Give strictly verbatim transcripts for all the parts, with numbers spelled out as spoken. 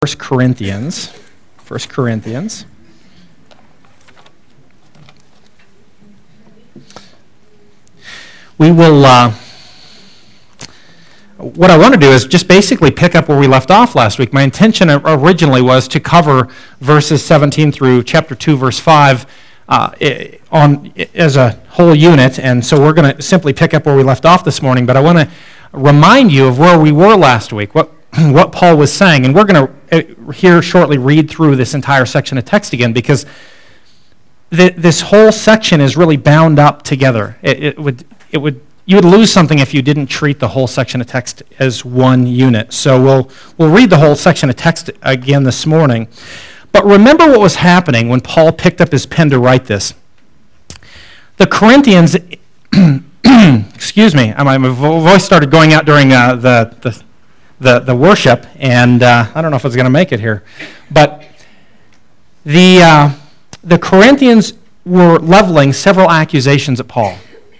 First Corinthians. First Corinthians. We will, uh, what I want to do is just basically pick up where we left off last week. My intention originally was to cover verses seventeen through chapter two, verse five uh, on as a whole unit, and so we're going to simply pick up where we left off this morning, but I want to remind you of where we were last week, what what Paul was saying, and we're going to here shortly read through this entire section of text again because th- this whole section is really bound up together. It, it would it would you would lose something if you didn't treat the whole section of text as one unit. So we'll we'll read the whole section of text again this morning. But remember what was happening when Paul picked up his pen to write this. The Corinthians, excuse me, my voice started going out during uh, the the. The, the worship, and uh, I don't know if it's going to make it here, but the uh, the Corinthians were leveling several accusations at Paul,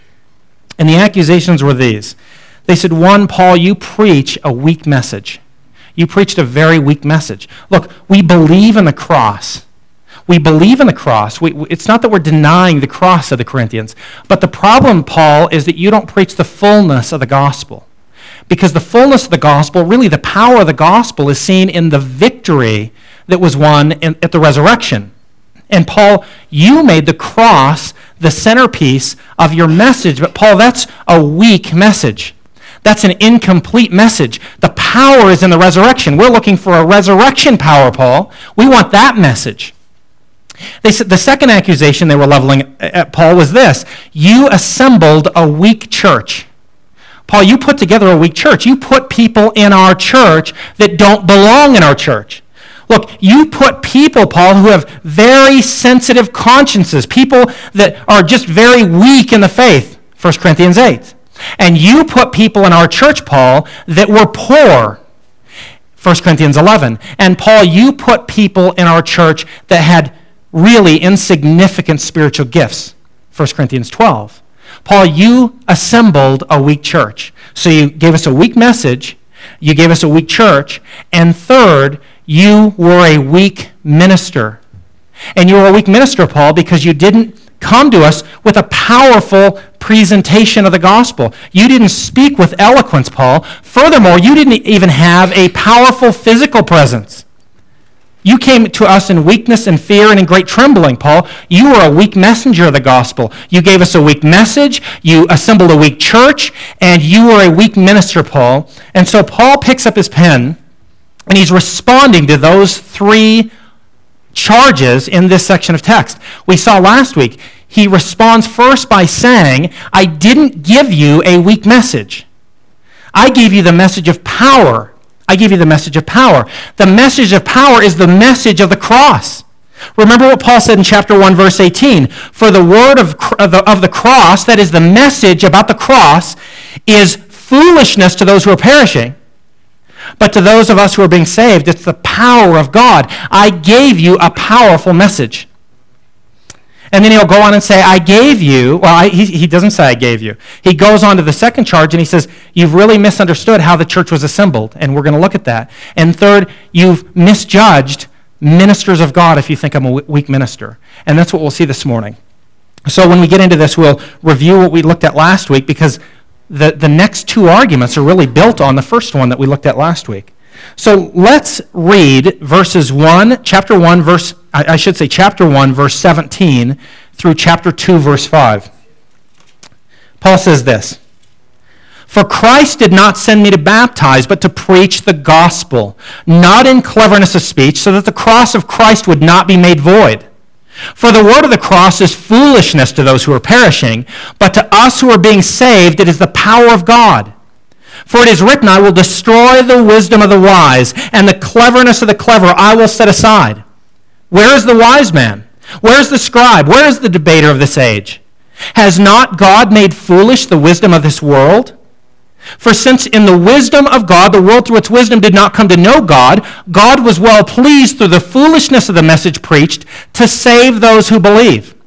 and the accusations were these. They said, one, Paul, you preach a weak message. You preached a very weak message. Look, we believe in the cross. We believe in the cross. We, it's not that we're denying the cross of the Corinthians, but the problem, Paul, is that you don't preach the fullness of the gospel. Because the fullness of the gospel, really the power of the gospel, is seen in the victory that was won in, at the resurrection. And Paul, you made the cross the centerpiece of your message, but Paul, that's a weak message. That's an incomplete message. The power is in the resurrection. We're looking for a resurrection power, Paul. We want that message. They said the second accusation they were leveling at Paul was this: you assembled a weak church. Paul, you put together a weak church. You put people in our church that don't belong in our church. Look, you put people, Paul, who have very sensitive consciences, people that are just very weak in the faith, First Corinthians eight. And you put people in our church, Paul, that were poor, First Corinthians eleven. And Paul, you put people in our church that had really insignificant spiritual gifts, First Corinthians twelve. Paul, you assembled a weak church. So you gave us a weak message, you gave us a weak church, and third, you were a weak minister. And you were a weak minister, Paul, because you didn't come to us with a powerful presentation of the gospel. You didn't speak with eloquence, Paul. Furthermore, you didn't even have a powerful physical presence. You came to us in weakness and fear and in great trembling, Paul. You were a weak messenger of the gospel. You gave us a weak message, you assembled a weak church, and you were a weak minister, Paul. And so Paul picks up his pen, and he's responding to those three charges in this section of text. We saw last week, he responds first by saying, I didn't give you a weak message. I gave you the message of power. I give you the message of power. The message of power is the message of the cross. Remember what Paul said in chapter one, verse eighteen. For the word of, of, the, of the cross, that is the message about the cross, is foolishness to those who are perishing. But to those of us who are being saved, it's the power of God. I gave you a powerful message. And then he'll go on and say, I gave you, well, I, he, he doesn't say I gave you. He goes on to the second charge and he says, you've really misunderstood how the church was assembled, and we're going to look at that. And third, you've misjudged ministers of God if you think I'm a weak minister. And that's what we'll see this morning. So when we get into this, we'll review what we looked at last week because the, the next two arguments are really built on the first one that we looked at last week. So let's read verses one, chapter one, verse, I should say chapter one, verse seventeen, through chapter two, verse five. Paul says this: For Christ did not send me to baptize, but to preach the gospel, not in cleverness of speech, so that the cross of Christ would not be made void. For the word of the cross is foolishness to those who are perishing, but to us who are being saved, it is the power of God. For it is written, I will destroy the wisdom of the wise, and the cleverness of the clever I will set aside. Where is the wise man? Where is the scribe? Where is the debater of this age? Has not God made foolish the wisdom of this world? For since in the wisdom of God, the world through its wisdom did not come to know God, God was well pleased through the foolishness of the message preached to save those who believe.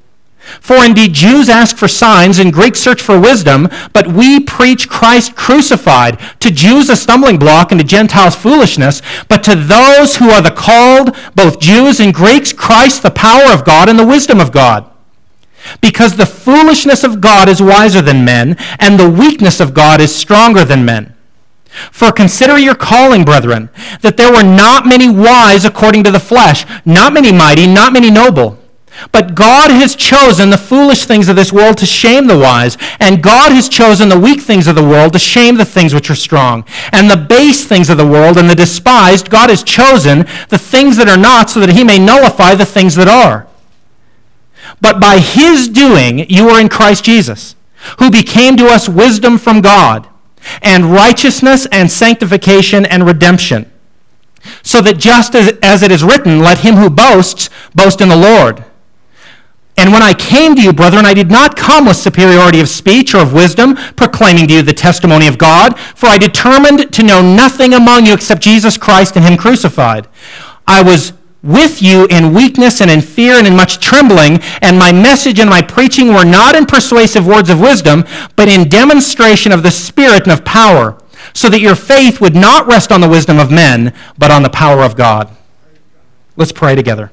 For indeed Jews ask for signs and Greeks search for wisdom, but we preach Christ crucified, to Jews a stumbling block and to Gentiles foolishness, but to those who are the called, both Jews and Greeks, Christ the power of God and the wisdom of God. Because the foolishness of God is wiser than men, and the weakness of God is stronger than men. For consider your calling, brethren, that there were not many wise according to the flesh, not many mighty, not many noble. But God has chosen the foolish things of this world to shame the wise, and God has chosen the weak things of the world to shame the things which are strong. And the base things of the world and the despised, God has chosen the things that are not, so that he may nullify the things that are. But by his doing you are in Christ Jesus, who became to us wisdom from God, and righteousness and sanctification and redemption. So that just as, as it is written, let him who boasts, boast in the Lord. And when I came to you, brethren, I did not come with superiority of speech or of wisdom, proclaiming to you the testimony of God, for I determined to know nothing among you except Jesus Christ and him crucified. I was with you in weakness and in fear and in much trembling, and my message and my preaching were not in persuasive words of wisdom, but in demonstration of the Spirit and of power, so that your faith would not rest on the wisdom of men, but on the power of God. Let's pray together.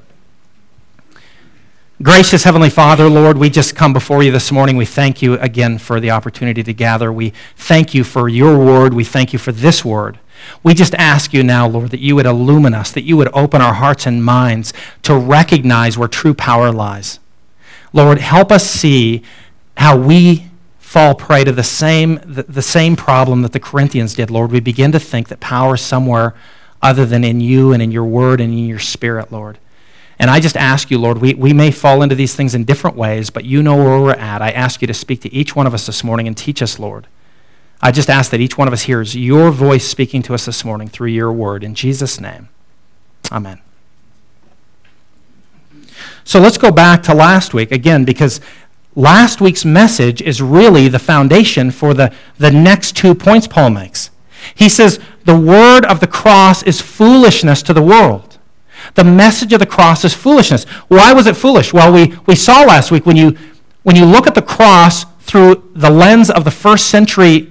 Gracious Heavenly Father, Lord, we just come before you this morning. We thank you again for the opportunity to gather. We thank you for your word. We thank you for this word. We just ask you now, Lord, that you would illumine us, that you would open our hearts and minds to recognize where true power lies. Lord, help us see how we fall prey to the same, the, the same problem that the Corinthians did, Lord. We begin to think that power is somewhere other than in you and in your word and in your spirit, Lord. And I just ask you, Lord, we, we may fall into these things in different ways, but you know where we're at. I ask you to speak to each one of us this morning and teach us, Lord. I just ask that each one of us hears your voice speaking to us this morning through your word. In Jesus' name, amen. So let's go back to last week, again, because last week's message is really the foundation for the, the next two points Paul makes. He says, the word of the cross is foolishness to the world. The message of the cross is foolishness. Why was it foolish? Well, we, we saw last week when you, when you look at the cross through the lens of the first century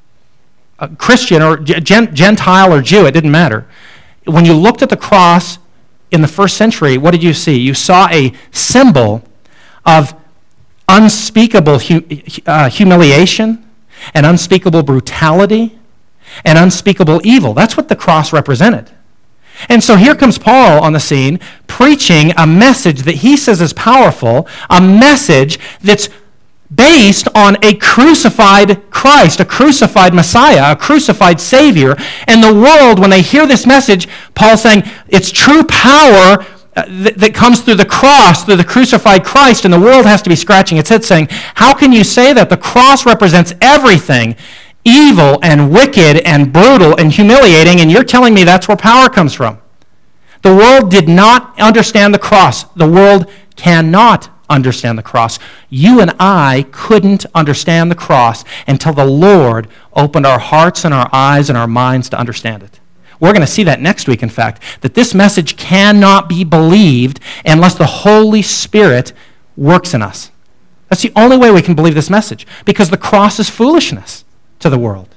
uh, Christian or Gen- Gentile or Jew, it didn't matter. When you looked at the cross in the first century, what did you see? You saw a symbol of unspeakable hu- uh, humiliation and unspeakable brutality and unspeakable evil. That's what the cross represented. And so here comes Paul on the scene preaching a message that he says is powerful, a message that's based on a crucified Christ, a crucified Messiah, a crucified Savior. And the world, when they hear this message, Paul's saying it's true power that, that comes through the cross, through the crucified Christ, and the world has to be scratching its head saying, how can you say that? The cross represents everything evil and wicked and brutal and humiliating, and you're telling me that's where power comes from. The world did not understand the cross. The world cannot understand the cross. You and I couldn't understand the cross until the Lord opened our hearts and our eyes and our minds to understand it. We're going to see that next week, in fact, that this message cannot be believed unless the Holy Spirit works in us. That's the only way we can believe this message, because the cross is foolishness to the world.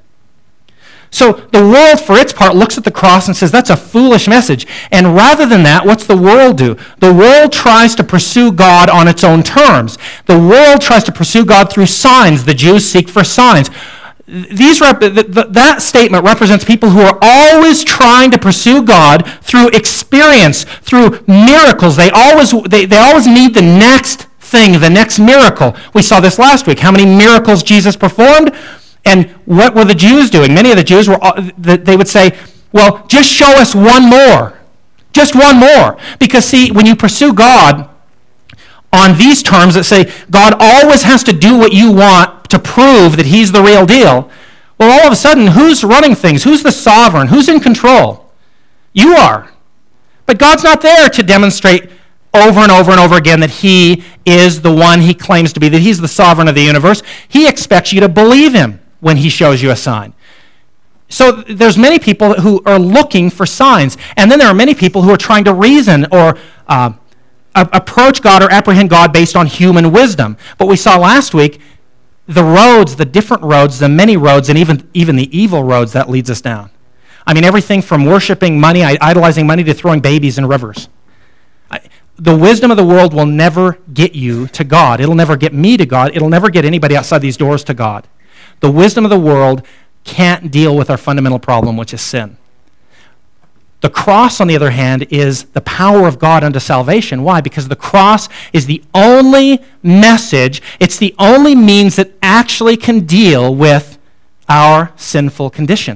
So the world, for its part, looks at the cross and says, that's a foolish message. And rather than that, what's the world do? The world tries to pursue God on its own terms. The world tries to pursue God through signs. The Jews seek for signs. These rep- th- th- that statement represents people who are always trying to pursue God through experience, through miracles. They always, they, they always need the next thing, the next miracle. We saw this last week, how many miracles Jesus performed. And what were the Jews doing? Many of the Jews, were they would say, well, just show us one more. Just one more. Because, see, when you pursue God on these terms that say God always has to do what you want to prove that he's the real deal, well, all of a sudden, who's running things? Who's the sovereign? Who's in control? You are. But God's not there to demonstrate over and over and over again that he is the one he claims to be, that he's the sovereign of the universe. He expects you to believe him when he shows you a sign. So there's many people who are looking for signs, and then there are many people who are trying to reason or uh, a- approach God or apprehend God based on human wisdom. But we saw last week the roads, the different roads, the many roads, and even, even the evil roads that leads us down. I mean, everything from worshiping money, idolizing money, to throwing babies in rivers. I, the wisdom of the world will never get you to God. It'll never get me to God. It'll never get anybody outside these doors to God. The wisdom of the world can't deal with our fundamental problem, which is sin. The cross, on the other hand, is the power of God unto salvation. Why? Because the cross is the only message, it's the only means that actually can deal with our sinful condition.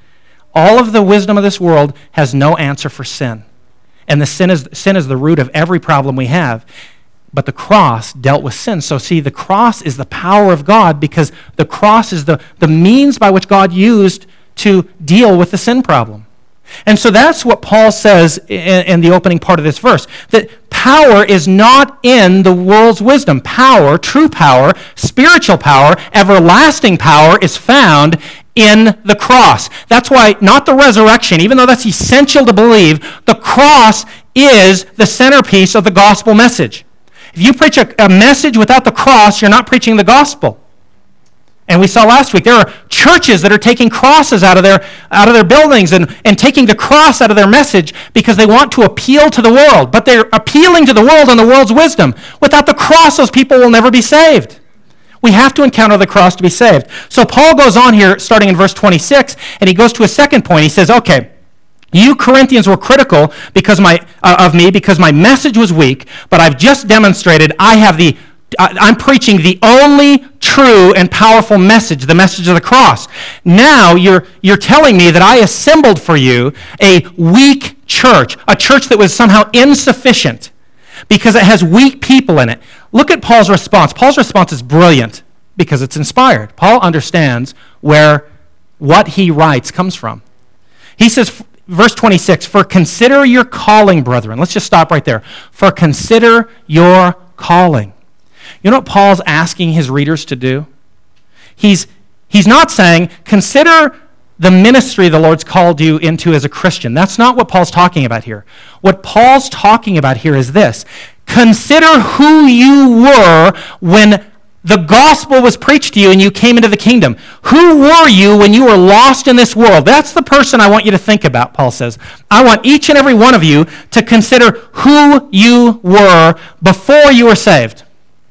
All of the wisdom of this world has no answer for sin. And the sin is, sin is the root of every problem we have. But the cross dealt with sin. So see, the cross is the power of God because the cross is the, the means by which God used to deal with the sin problem. And so that's what Paul says in, in the opening part of this verse, that power is not in the world's wisdom. Power, true power, spiritual power, everlasting power is found in the cross. That's why not the resurrection, even though that's essential to believe, the cross is the centerpiece of the gospel message. If you preach a, a message without the cross, you're not preaching the gospel. And we saw last week, there are churches that are taking crosses out of their, out of their buildings and, and taking the cross out of their message because they want to appeal to the world. But they're appealing to the world and the world's wisdom. Without the cross, those people will never be saved. We have to encounter the cross to be saved. So Paul goes on here, starting in verse twenty-six, and he goes to a second point. He says, okay, you Corinthians were critical because my, uh, of me because my message was weak, but I've just demonstrated I have the I'm preaching the only true and powerful message, the message of the cross. Now you're, you're telling me that I assembled for you a weak church, a church that was somehow insufficient because it has weak people in it. Look at Paul's response. Paul's response is brilliant because it's inspired. Paul understands where what he writes comes from. He says, verse twenty-six, for consider your calling, brethren. Let's just stop right there. For consider your calling. You know what Paul's asking his readers to do? He's, he's not saying, consider the ministry the Lord's called you into as a Christian. That's not what Paul's talking about here. What Paul's talking about here is this. Consider who you were when the gospel was preached to you and you came into the kingdom. Who were you when you were lost in this world? That's the person I want you to think about, Paul says. I want each and every one of you to consider who you were before you were saved.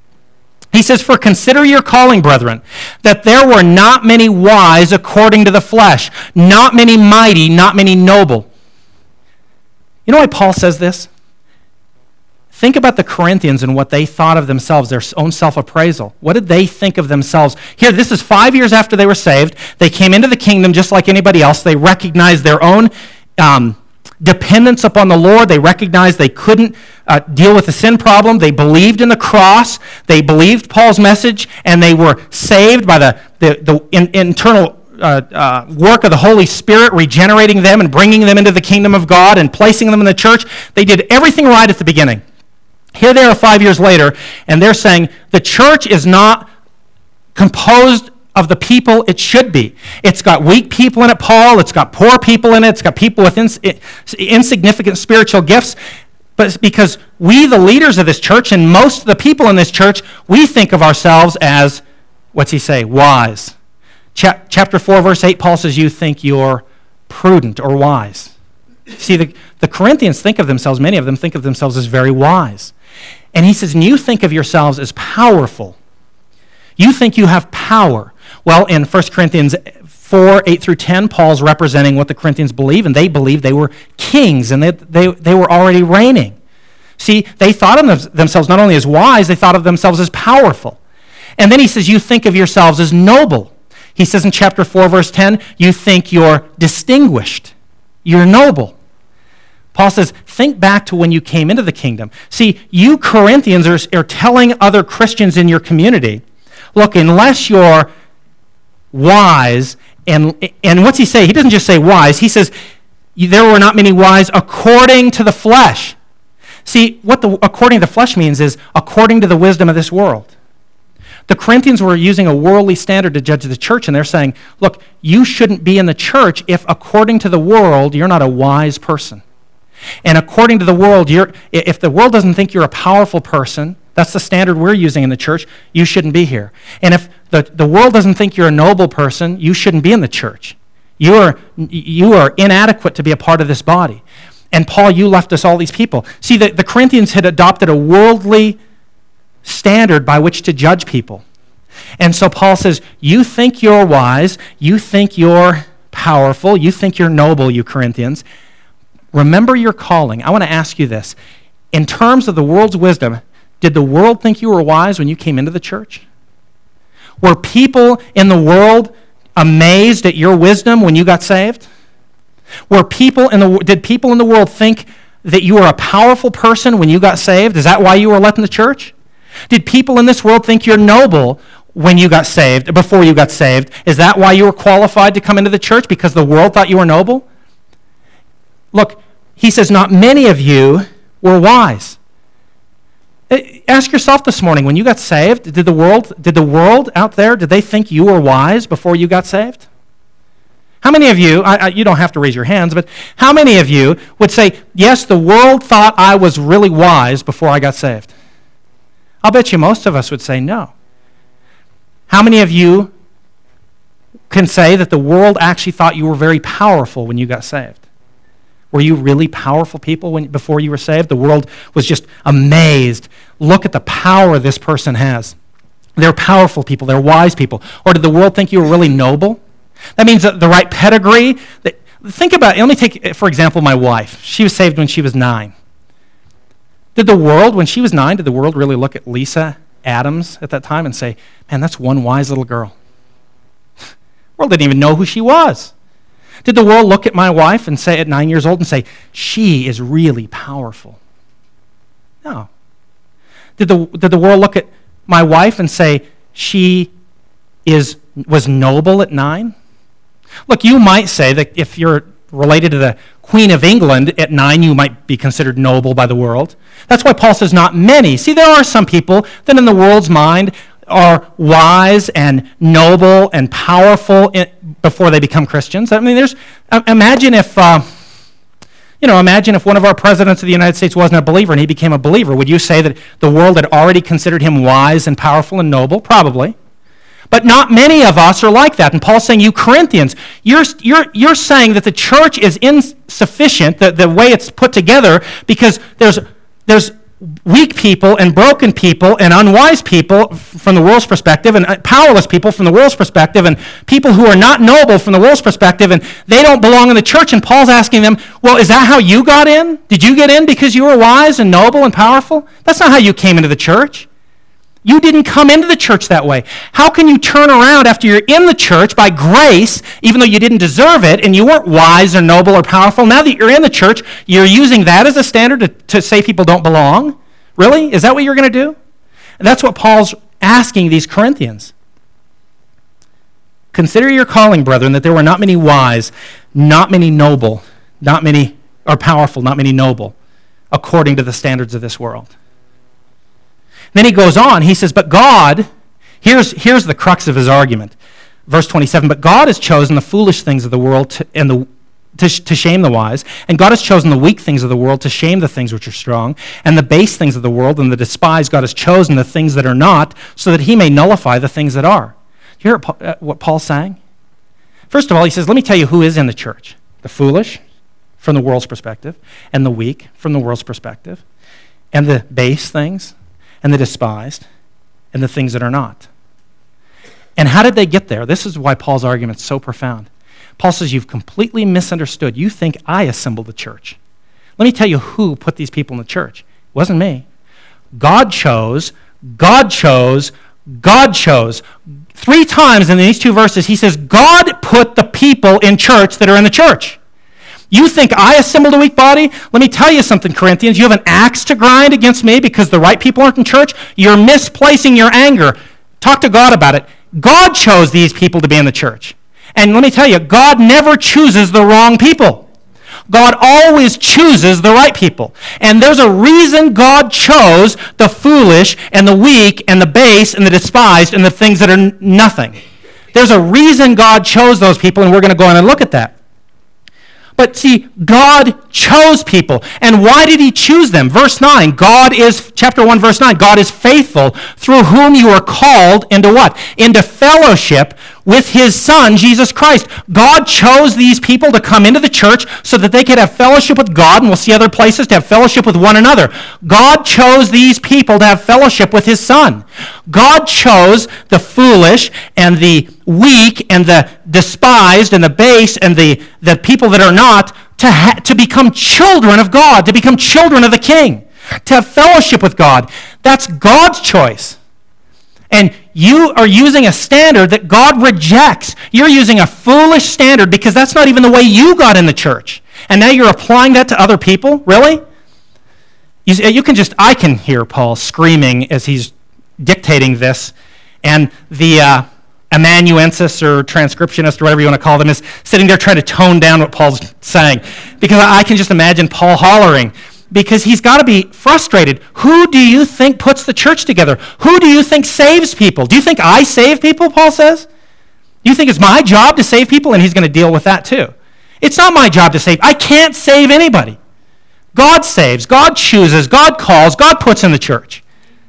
He says, for consider your calling, brethren, that there were not many wise according to the flesh, not many mighty, not many noble. You know why Paul says this? Think about the Corinthians and what they thought of themselves, their own self-appraisal. What did they think of themselves? Here, this is five years after they were saved. They came into the kingdom just like anybody else. They recognized their own um, dependence upon the Lord. They recognized they couldn't uh, deal with the sin problem. They believed in the cross. They believed Paul's message, and they were saved by the, the, the in, internal uh, uh, work of the Holy Spirit, regenerating them and bringing them into the kingdom of God and placing them in the church. They did everything right at the beginning. Here they are five years later, and they're saying the church is not composed of the people it should be. It's got weak people in it, Paul. It's got poor people in it. It's got people with ins- insignificant spiritual gifts. But it's because we, the leaders of this church, and most of the people in this church, we think of ourselves as, what's he say, wise. Cha- chapter four, verse eight, Paul says, you think you're prudent or wise. See, the, the Corinthians think of themselves, many of them think of themselves as very wise. And he says, and you think of yourselves as powerful. You think you have power. Well, in First Corinthians four, eight through ten, Paul's representing what the Corinthians believe, and they believed they were kings, and they, they, they were already reigning. See, they thought of themselves not only as wise, they thought of themselves as powerful. And then he says, you think of yourselves as noble. He says in chapter four, verse ten, you think you're distinguished. You're noble. Paul says, think back to when you came into the kingdom. See, you Corinthians are, are telling other Christians in your community, look, unless you're wise, and and what's he say? He doesn't just say wise. He says, there were not many wise according to the flesh. See, what the according to the flesh means is according to the wisdom of this world. The Corinthians were using a worldly standard to judge the church, and they're saying, look, you shouldn't be in the church if according to the world you're not a wise person. And according to the world, you're, if the world doesn't think you're a powerful person, that's the standard we're using in the church, you shouldn't be here. And if the, the world doesn't think you're a noble person, you shouldn't be in the church. You are, you are inadequate to be a part of this body. And Paul, you left us all these people. See, the, the Corinthians had adopted a worldly standard by which to judge people. And so Paul says, you think you're wise, you think you're powerful, you think you're noble, you Corinthians. Remember your calling. I want to ask you this. In terms of the world's wisdom, did the world think you were wise when you came into the church? Were people in the world amazed at your wisdom when you got saved? Were people in the did people in the world think that you were a powerful person when you got saved? Is that why you were let in the church? Did people in this world think you're noble when you got saved, before you got saved? Is that why you were qualified to come into the church, because the world thought you were noble? Look, he says, not many of you were wise. Ask yourself this morning, when you got saved, did the world, did the world out there, did they think you were wise before you got saved? How many of you, I, I, you don't have to raise your hands, but how many of you would say, yes, the world thought I was really wise before I got saved? I'll bet you most of us would say no. How many of you can say that the world actually thought you were very powerful when you got saved? Were you really powerful people when, before you were saved? The world was just amazed. Look at the power this person has. They're powerful people. They're wise people. Or did the world think you were really noble? That means that the right pedigree. That, think about it. Let me take, for example, my wife. She was saved when she was nine. Did the world, when she was nine, did the world really look at Lisa Adams at that time and say, man, that's one wise little girl? The world didn't even know who she was. Did the world look at my wife and say, at nine years old, and say, she is really powerful? No. Did the, did the world look at my wife and say, she is was noble at nine? Look, you might say that if you're related to the Queen of England at nine, you might be considered noble by the world. That's why Paul says not many. See, there are some people that in the world's mind are wise and noble and powerful in, before they become Christians. I mean, there's, imagine if, uh, you know, imagine if one of our presidents of the United States wasn't a believer and he became a believer. Would you say that the world had already considered him wise and powerful and noble? Probably. But not many of us are like that. And Paul's saying, you Corinthians, you're, you're, you're saying that the church is insufficient, the, the way it's put together, because there's, there's weak people and broken people and unwise people from the world's perspective and powerless people from the world's perspective and people who are not noble from the world's perspective, and they don't belong in the church. And Paul's asking them, well, is that how you got in? Did you get in because you were wise and noble and powerful? That's not how you came into the church. You didn't come into the church that way. How can you turn around after you're in the church by grace, even though you didn't deserve it and you weren't wise or noble or powerful? Now that you're in the church, you're using that as a standard to, to say people don't belong? Really? Is that what you're going to do? And that's what Paul's asking these Corinthians. Consider your calling, brethren, that there were not many wise, not many noble, not many or powerful, not many noble, according to the standards of this world. Then he goes on, he says, but God, here's, here's the crux of his argument. Verse twenty-seven, but God has chosen the foolish things of the world to, and the, to, to shame the wise, and God has chosen the weak things of the world to shame the things which are strong, and the base things of the world and the despised God has chosen the things that are not, so that he may nullify the things that are. You hear what Paul's saying? First of all, he says, let me tell you who is in the church. The foolish, from the world's perspective, and the weak, from the world's perspective, and the base things, and the despised, and the things that are not. And how did they get there? This is why Paul's argument is so profound. Paul says, you've completely misunderstood. You think I assembled the church. Let me tell you who put these people in the church. It wasn't me. God chose, God chose, God chose. Three times in these two verses, he says, God put the people in church that are in the church. You think I assembled a weak body? Let me tell you something, Corinthians. You have an axe to grind against me because the right people aren't in church? You're misplacing your anger. Talk to God about it. God chose these people to be in the church. And let me tell you, God never chooses the wrong people. God always chooses the right people. And there's a reason God chose the foolish and the weak and the base and the despised and the things that are nothing. There's a reason God chose those people, and we're going to go on and look at that. But see, God chose people. And why did he choose them? Verse nine, God is, chapter one, verse nine, God is faithful, through whom you are called into what? Into fellowship with his Son, Jesus Christ. God chose these people to come into the church so that they could have fellowship with God, and we'll see other places, to have fellowship with one another. God chose these people to have fellowship with his Son. God chose the foolish and the weak and the despised and the base and the, the people that are not to, ha- to become children of God, to become children of the King, to have fellowship with God. That's God's choice. And you are using a standard that God rejects. You're using a foolish standard because that's not even the way you got in the church. And now you're applying that to other people? Really? You, you can just, I can hear Paul screaming as he's dictating this. And the uh, amanuensis or transcriptionist or whatever you want to call them is sitting there trying to tone down what Paul's saying. Because I can just imagine Paul hollering. Because he's got to be frustrated. Who do you think puts the church together? Who do you think saves people? Do you think I save people, Paul says? Do you think it's my job to save people? And he's going to deal with that too. It's not my job to save. I can't save anybody. God saves. God chooses. God calls. God puts in the church.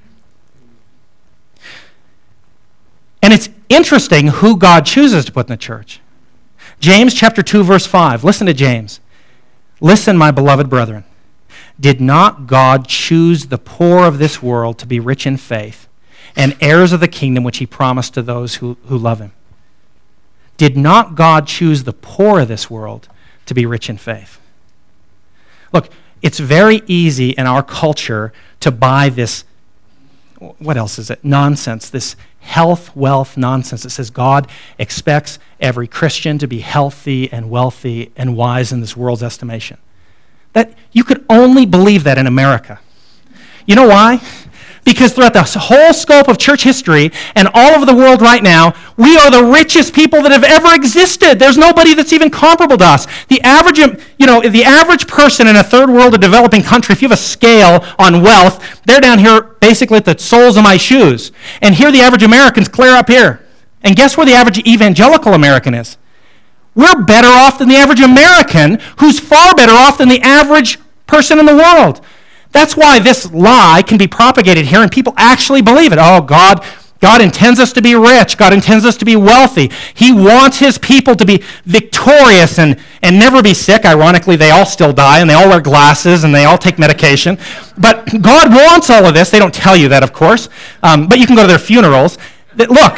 And it's interesting who God chooses to put in the church. James chapter two, verse five. Listen to James. Listen, my beloved brethren. Did not God choose the poor of this world to be rich in faith and heirs of the kingdom which he promised to those who, who love him? Did not God choose the poor of this world to be rich in faith? Look, it's very easy in our culture to buy this, what else is it? Nonsense, this health, wealth nonsense that says God expects every Christian to be healthy and wealthy and wise in this world's estimation. That you could only believe that in America. You know why? Because throughout the whole scope of church history and all over the world right now, we are the richest people that have ever existed. There's nobody that's even comparable to us. The average, you know, the average person in a third world or developing country, if you have a scale on wealth, they're down here basically at the soles of my shoes. And here the average American's clear up here. And guess where the average evangelical American is? We're better off than the average American, who's far better off than the average person in the world. That's why this lie can be propagated here and people actually believe it. Oh, God, God intends us to be rich. God intends us to be wealthy. He wants his people to be victorious and, and never be sick. Ironically, they all still die and they all wear glasses and they all take medication. But God wants all of this. They don't tell you that, of course. Um, but you can go to their funerals. Look.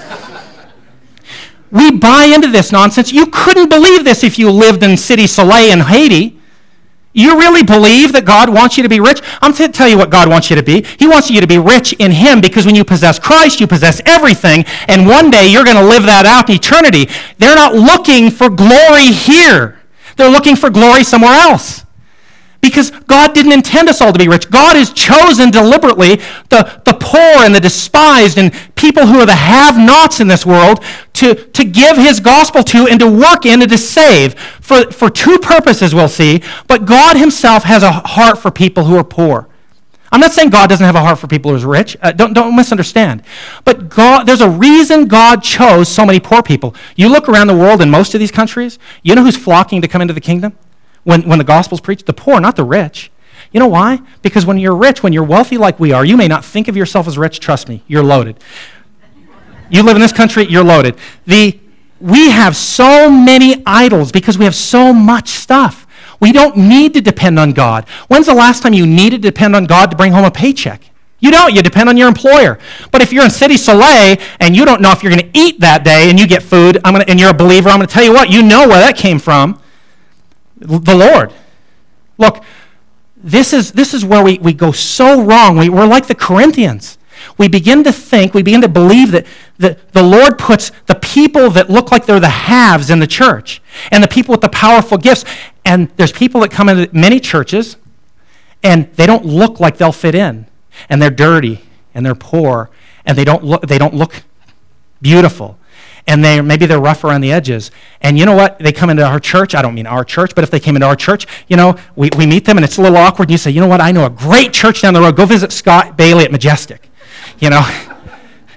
We buy into this nonsense. You couldn't believe this if you lived in City Soleil in Haiti. You really believe that God wants you to be rich? I'm going to tell you what God wants you to be. He wants you to be rich in him because when you possess Christ, you possess everything, and one day you're going to live that out in eternity. They're not looking for glory here. They're looking for glory somewhere else. Because God didn't intend us all to be rich. God has chosen deliberately the, the poor and the despised and people who are the have-nots in this world to, to give his gospel to and to work in and to save for, for two purposes, we'll see. But God himself has a heart for people who are poor. I'm not saying God doesn't have a heart for people who are rich. Uh, don't, don't misunderstand. But God, there's a reason God chose so many poor people. You look around the world in most of these countries, you know who's flocking to come into the kingdom? When, when the gospel's preached, the poor, not the rich. You know why? Because when you're rich, when you're wealthy like we are, you may not think of yourself as rich. Trust me, you're loaded. You live in this country, you're loaded. The, we have so many idols because we have so much stuff. We don't need to depend on God. When's the last time you needed to depend on God to bring home a paycheck? You don't. You depend on your employer. But if you're in City Soleil and you don't know if you're going to eat that day and you get food, I'm gonna, and you're a believer, I'm going to tell you what, you know where that came from. The Lord. Look, this is this is where we, we go so wrong. We, we're like the Corinthians. We begin to think, we begin to believe that the, the Lord puts the people that look like they're the haves in the church and the people with the powerful gifts. And there's people that come into many churches and they don't look like they'll fit in. And they're dirty and they're poor and they don't look, they don't look beautiful. And they maybe they're rough around the edges. And you know what? They come into our church. I don't mean our church, but if they came into our church, you know, we, we meet them and it's a little awkward. And you say, you know what? I know a great church down the road. Go visit Scott Bailey at Majestic. You know,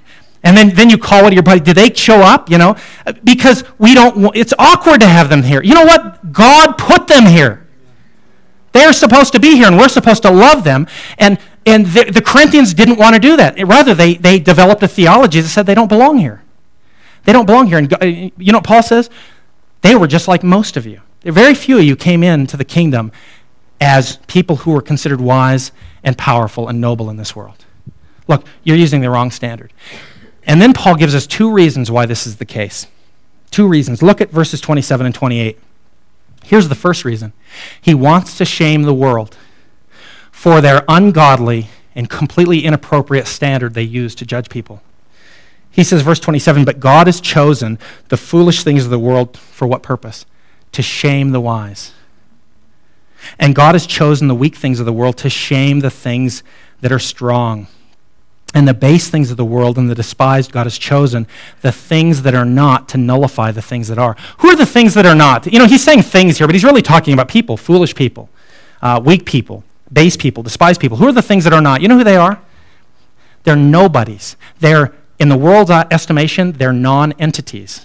And then, then you call it your buddy. Did they show up? You know, because we don't. It's awkward to have them here. You know what? God put them here. They're supposed to be here, and we're supposed to love them. And and the, the Corinthians didn't want to do that. Rather, they they developed a theology that said they don't belong here. They don't belong here. And God, you know what Paul says? They were just like most of you. Very few of you came into the kingdom as people who were considered wise and powerful and noble in this world. Look, you're using the wrong standard. And then Paul gives us two reasons why this is the case. Two reasons. Look at verses twenty-seven and twenty-eight. Here's the first reason. He wants to shame the world for their ungodly and completely inappropriate standard they use to judge people. He says, verse twenty-seven, but God has chosen the foolish things of the world for what purpose? To shame the wise. And God has chosen the weak things of the world to shame the things that are strong. And the base things of the world and the despised God has chosen the things that are not to nullify the things that are. Who are the things that are not? You know, he's saying things here, but he's really talking about people, foolish people, uh, weak people, base people, despised people. Who are the things that are not? You know who they are? They're nobodies. They're, in the world's estimation, they're non-entities.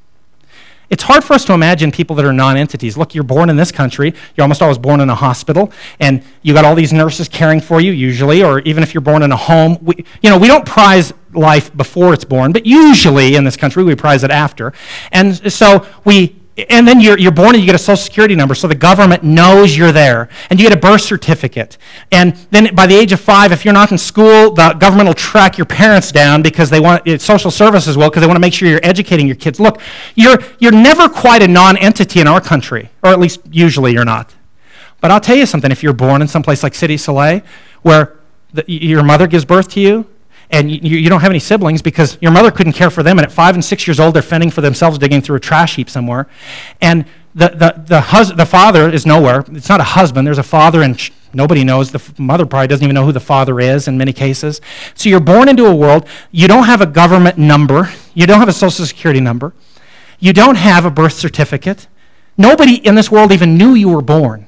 It's hard for us to imagine people that are non-entities. Look, you're born in this country. You're almost always born in a hospital, and you got all these nurses caring for you, usually, or even if you're born in a home. We, you know, we don't prize life before it's born, but usually in this country we prize it after. And so we, and then you're, you're born and you get a social security number, so the government knows you're there, and you get a birth certificate. And then by the age of five, if you're not in school, the government will track your parents down because they want, social services will, because they want to make sure you're educating your kids. Look, you're, you're never quite a non-entity in our country, or at least usually you're not. But I'll tell you something, if you're born in some place like City Soleil, where the, your mother gives birth to you, and you, you don't have any siblings because your mother couldn't care for them, and at five and six years old, they're fending for themselves, digging through a trash heap somewhere. And the the the, hus- the father is nowhere. It's not a husband. There's a father, and sh- nobody knows. The f- mother probably doesn't even know who the father is in many cases. So you're born into a world. You don't have a government number. You don't have a social security number. You don't have a birth certificate. Nobody in this world even knew you were born.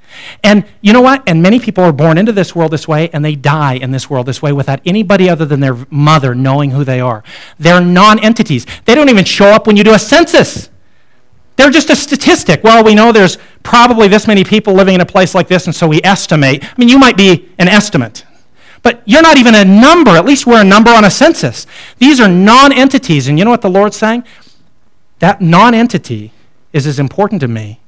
And you know what? And many people are born into this world this way, and they die in this world this way without anybody other than their mother knowing who they are. They're non-entities. They don't even show up when you do a census. They're just a statistic. Well, we know there's probably this many people living in a place like this, and so we estimate. I mean, you might be an estimate, but you're not even a number. At least we're a number on a census. These are non-entities, and you know what the Lord's saying? That non-entity is as important to me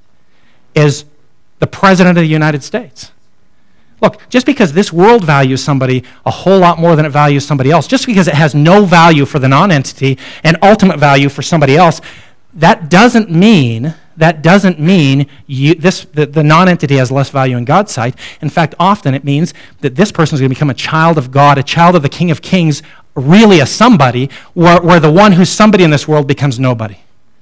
as the President of the United States. Look, just because this world values somebody a whole lot more than it values somebody else, just because it has no value for the non-entity and ultimate value for somebody else, that doesn't mean that doesn't mean you, this the, the non-entity has less value in God's sight. In fact, often it means that this person is going to become a child of God, a child of the King of Kings, really a somebody, where, where the one who's somebody in this world becomes nobody.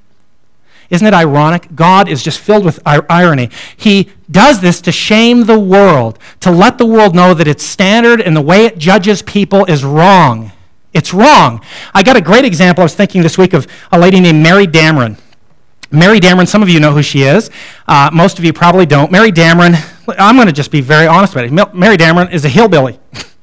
Isn't it ironic? God is just filled with irony. He does this to shame the world, to let the world know that its standard and the way it judges people is wrong. It's wrong. I got a great example. I was thinking this week of a lady named Mary Dameron. Mary Dameron, some of you know who she is. Uh, most of you probably don't. Mary Dameron, I'm going to just be very honest about it. Mary Dameron is a hillbilly.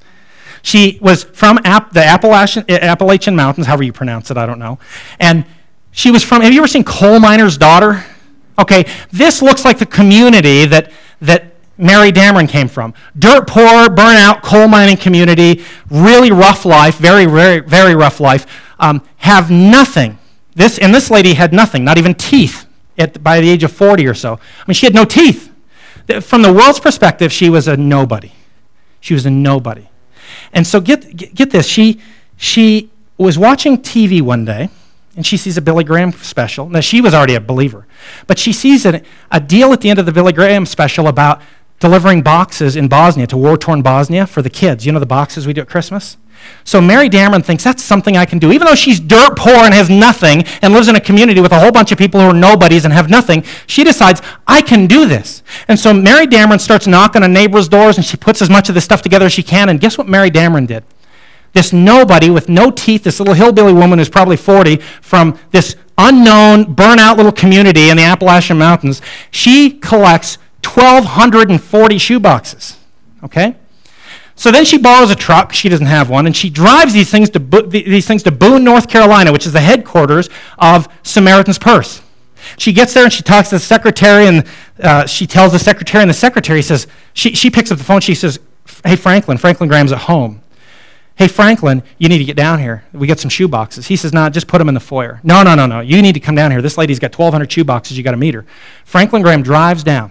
She was from App, the Appalachian, Appalachian Mountains, however you pronounce it, I don't know. And she was from, have you ever seen Coal Miner's Daughter? Okay, this looks like the community that, that Mary Dameron came from. Dirt poor, burnout, coal mining community, really rough life, very, very, very rough life, um, have nothing. This, and this lady had nothing, not even teeth at, by the age of forty or so. I mean, she had no teeth. From the world's perspective, she was a nobody. She was a nobody. And so get, get, get this, she, she was watching T V one day, and she sees a Billy Graham special. Now, she was already a believer. But she sees a, a deal at the end of the Billy Graham special about delivering boxes in Bosnia, to war-torn Bosnia, for the kids. You know the boxes we do at Christmas? So Mary Dameron thinks that's something I can do. Even though she's dirt poor and has nothing and lives in a community with a whole bunch of people who are nobodies and have nothing, she decides, I can do this. And so Mary Dameron starts knocking on neighbors' doors, and she puts as much of this stuff together as she can. And guess what Mary Dameron did? This nobody with no teeth, this little hillbilly woman who's probably forty, from this unknown, burnout little community in the Appalachian Mountains, she collects one thousand two hundred forty shoeboxes, okay? So then she borrows a truck. She doesn't have one, and she drives these things to Bo- these things to Boone, North Carolina, which is the headquarters of Samaritan's Purse. She gets there and she talks to the secretary, and uh, she tells the secretary, and the secretary says, she, she picks up the phone. She says, "Hey, Franklin, Franklin Graham's at home. Hey, Franklin, you need to get down here. We got some shoe boxes." He says, "No, just put them in the foyer." "No, no, no, no. You need to come down here. This lady's got twelve hundred shoe boxes. You got to meet her." Franklin Graham drives down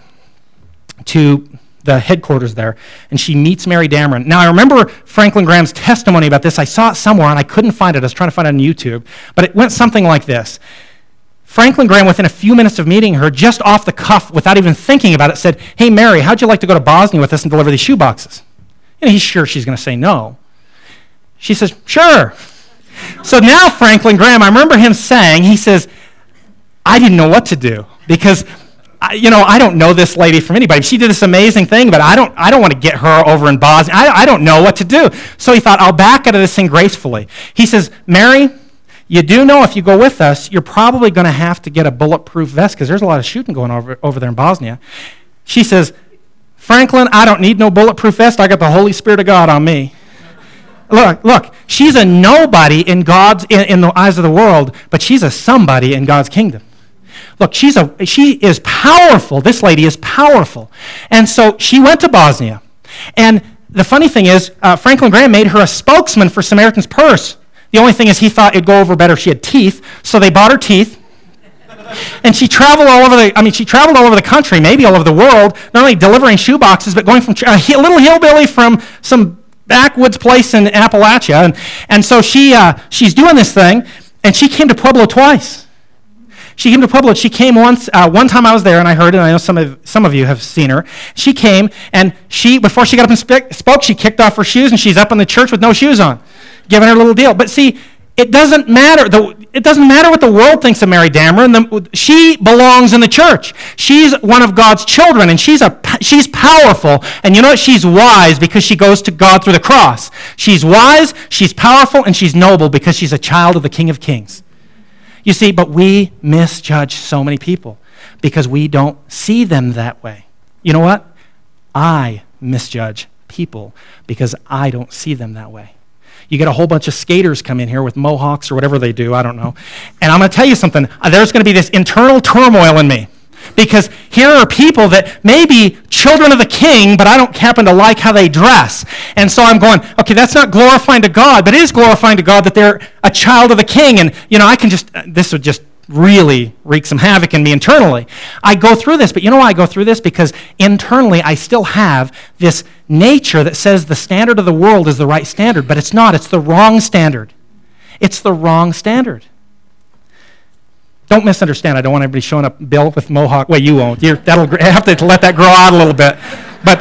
to the headquarters there, and she meets Mary Dameron. Now, I remember Franklin Graham's testimony about this. I saw it somewhere, and I couldn't find it. I was trying to find it on YouTube, but it went something like this. Franklin Graham, within a few minutes of meeting her, just off the cuff, without even thinking about it, said, "Hey, Mary, how'd you like to go to Bosnia with us and deliver these shoe boxes?" You know, he's sure she's going to say no. She says, "Sure." So now Franklin Graham, I remember him saying, he says, "I didn't know what to do because I, you know, I don't know this lady from anybody. She did this amazing thing, but I don't I don't want to get her over in Bosnia. I, I don't know what to do." So he thought, I'll back out of this thing gracefully. He says, "Mary, you do know if you go with us, you're probably going to have to get a bulletproof vest because there's a lot of shooting going over, over there in Bosnia." She says, "Franklin, I don't need no bulletproof vest. I got the Holy Spirit of God on me." Look, look, she's a nobody in God's in, in the eyes of the world, but she's a somebody in God's kingdom. Look, she's a she is powerful. This lady is powerful. And so she went to Bosnia. And the funny thing is, uh, Franklin Graham made her a spokesman for Samaritan's Purse. The only thing is he thought it'd go over better if she had teeth, so they bought her teeth. And she traveled all over the I mean, she traveled all over the country, maybe all over the world, not only delivering shoe boxes, but going from a little hillbilly from some backwoods place in Appalachia. And, and so she uh, she's doing this thing, and she came to Pueblo twice. She came to Pueblo. She came once. Uh, one time I was there, and I heard it, and I know some of some of you have seen her. She came, and she before she got up and sp- spoke, she kicked off her shoes, and she's up in the church with no shoes on, giving her a little deal. But see, it doesn't matter. The, it doesn't matter what the world thinks of Mary Dameron. The, she belongs in the church. She's one of God's children, and she's a she's powerful. And you know what? She's wise because she goes to God through the cross. She's wise, she's powerful, and she's noble because she's a child of the King of Kings. You see, but we misjudge so many people because we don't see them that way. You know what? I misjudge people because I don't see them that way. You get a whole bunch of skaters come in here with mohawks or whatever they do, I don't know. And I'm going to tell you something. There's going to be this internal turmoil in me because here are people that may be children of the king, but I don't happen to like how they dress. And so I'm going, okay, that's not glorifying to God, but it is glorifying to God that they're a child of the king. And, you know, I can just, this would just really wreak some havoc in me internally. I go through this, but you know why I go through this? Because internally I still have this nature that says the standard of the world is the right standard, but it's not. It's the wrong standard. It's the wrong standard. Don't misunderstand. I don't want everybody showing up, Bill, with mohawk. Well, you won't. You're, that'll I have to let that grow out a little bit. But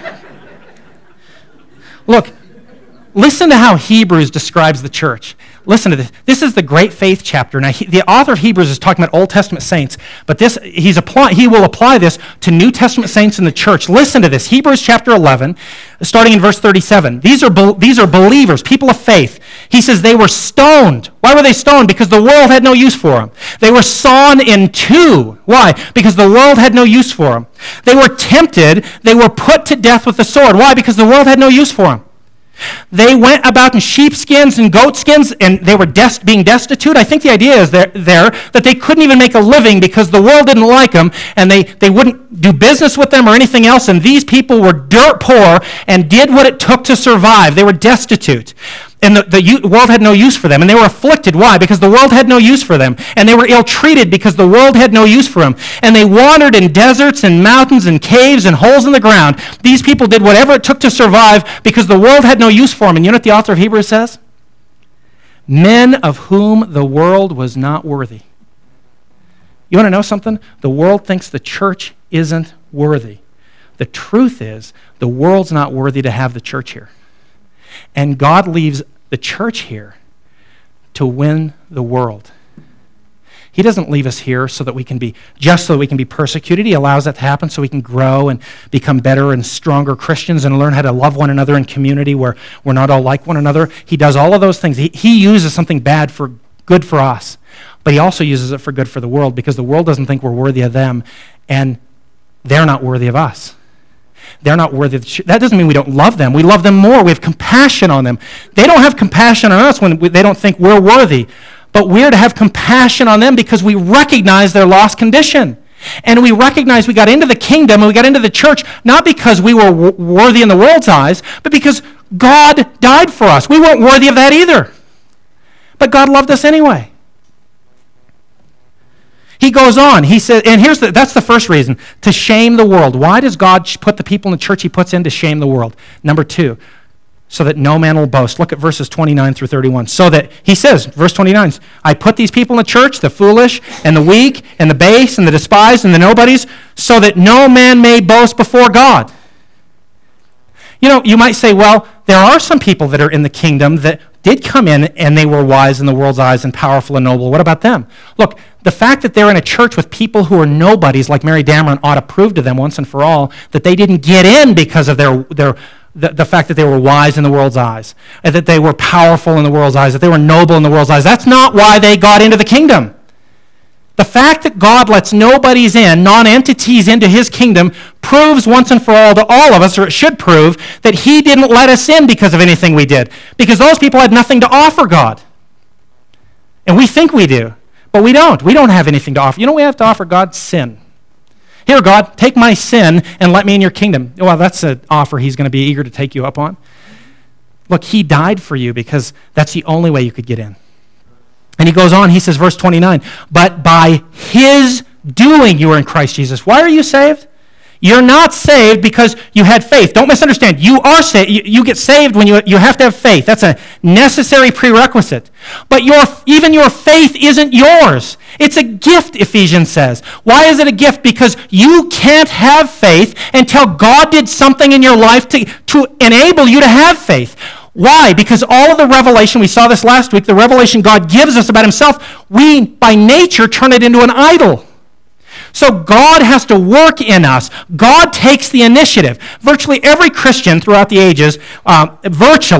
look, listen to how Hebrews describes the church. Listen to this. This is the great faith chapter. Now, he, the author of Hebrews is talking about Old Testament saints, but this he's apply, he will apply this to New Testament saints in the church. Listen to this. Hebrews chapter eleven, starting in verse thirty-seven. These are, be, these are believers, people of faith. He says they were stoned. Why were they stoned? Because the world had no use for them. They were sawn in two. Why? Because the world had no use for them. They were tempted. They were put to death with the sword. Why? Because the world had no use for them. They went about in sheepskins and goatskins, and they were des- being destitute. I think the idea is there, there that they couldn't even make a living because the world didn't like them, and they, they wouldn't do business with them or anything else, and these people were dirt poor and did what it took to survive. They were destitute. And the, the world had no use for them. And they were afflicted. Why? Because the world had no use for them. And they were ill-treated because the world had no use for them. And they wandered in deserts and mountains and caves and holes in the ground. These people did whatever it took to survive because the world had no use for them. And you know what the author of Hebrews says? Men of whom the world was not worthy. You want to know something? The world thinks the church isn't worthy. The truth is, the world's not worthy to have the church here. And God leaves the church here to win the world. He doesn't leave us here so that we can be, just so that we can be persecuted. He allows that to happen so we can grow and become better and stronger Christians and learn how to love one another in community where we're not all like one another. He does all of those things. He, he uses something bad for good for us, but he also uses it for good for the world because the world doesn't think we're worthy of them and they're not worthy of us. they're not worthy of the church. That doesn't mean we don't love them. We love them more. We have compassion on them. They don't have compassion on us when we, they don't think we're worthy. But we're to have compassion on them because we recognize their lost condition. And we recognize we got into the kingdom and we got into the church not because we were w- worthy in the world's eyes, but because God died for us. We weren't worthy of that either. But God loved us anyway. He goes on, he says, and here's the, that's the first reason, to shame the world. Why does God put the people in the church he puts in to shame the world? Number two, so that no man will boast. Look at verses twenty-nine through thirty-one. So that, he says, verse twenty-nine, I put these people in the church, the foolish and the weak and the base and the despised and the nobodies, so that no man may boast before God. You know, you might say, well, there are some people that are in the kingdom that did come in and they were wise in the world's eyes and powerful and noble. What about them? Look, the fact that they're in a church with people who are nobodies like Mary Dameron ought to prove to them once and for all that they didn't get in because of their, their the, the fact that they were wise in the world's eyes, and that they were powerful in the world's eyes, that they were noble in the world's eyes. That's not why they got into the kingdom. The fact that God lets nobodies in, non-entities into his kingdom, proves once and for all to all of us, or it should prove, that he didn't let us in because of anything we did. Because those people had nothing to offer God. And we think we do, but we don't. We don't have anything to offer. You know what we have to offer God? Sin. Here, God, take my sin and let me in your kingdom. Well, that's an offer he's going to be eager to take you up on. Look, he died for you because that's the only way you could get in. And he goes on, he says, verse twenty-nine, but by his doing you are in Christ Jesus. Why are you saved? You're not saved because you had faith. Don't misunderstand. You are saved. You, you get saved when you, you have to have faith. That's a necessary prerequisite. But your even your faith isn't yours. It's a gift, Ephesians says. Why is it a gift? Because you can't have faith until God did something in your life to, to enable you to have faith. Why? Because all of the revelation, we saw this last week, the revelation God gives us about himself, we, by nature, turn it into an idol. So God has to work in us. God takes the initiative. Virtually every Christian throughout the ages, uh, virtually,